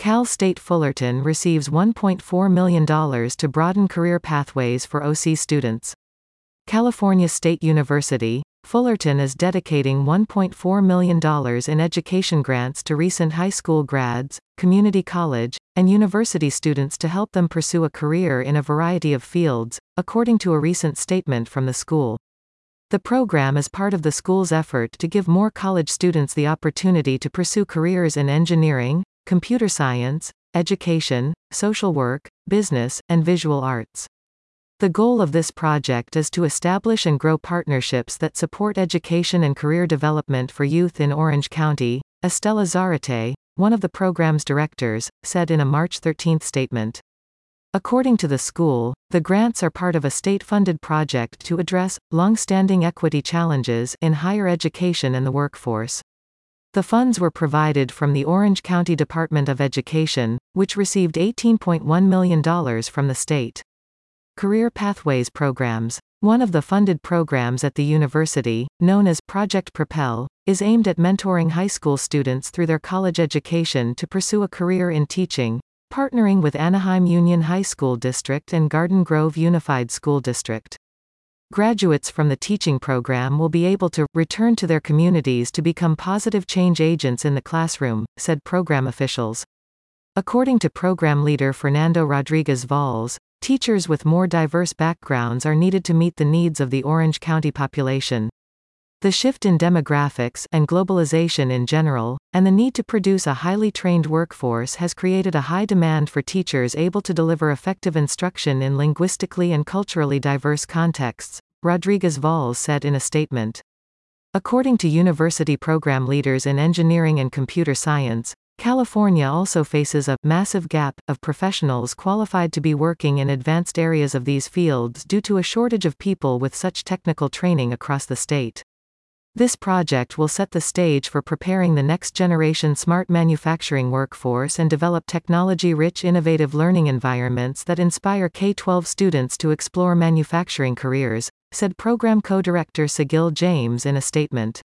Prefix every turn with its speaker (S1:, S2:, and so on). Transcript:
S1: Cal State Fullerton receives $1.4 million to broaden career pathways for OC students. California State University, Fullerton is dedicating $1.4 million in education grants to recent high school grads, community college, and university students to help them pursue a career in a variety of fields, according to a recent statement from the school. The program is part of the school's effort to give more college students the opportunity to pursue careers in engineering, computer science, education, social work, business, and visual arts. The goal of this project is to establish and grow partnerships that support education and career development for youth in Orange County, Estela Zarate, one of the program's directors, said in a March 13 statement. According to the school, the grants are part of a state-funded project to address long-standing equity challenges in higher education and the workforce. The funds were provided from the Orange County Department of Education, which received $18.1 million from the state. Career Pathways Programs. One of the funded programs at the university, known as Project Propel, is aimed at mentoring high school students through their college education to pursue a career in teaching, partnering with Anaheim Union High School District and Garden Grove Unified School District. Graduates from the teaching program will be able to return to their communities to become positive change agents in the classroom, said program officials. According to program leader Fernando Rodriguez-Valls, teachers with more diverse backgrounds are needed to meet the needs of the Orange County population. The shift in demographics and globalization in general, and the need to produce a highly trained workforce has created a high demand for teachers able to deliver effective instruction in linguistically and culturally diverse contexts, Rodriguez-Valls said in a statement. According to university program leaders in engineering and computer science, California also faces a massive gap of professionals qualified to be working in advanced areas of these fields due to a shortage of people with such technical training across the state. This project will set the stage for preparing the next-generation smart manufacturing workforce and develop technology-rich innovative learning environments that inspire K-12 students to explore manufacturing careers, said program co-director Sigil James in a statement.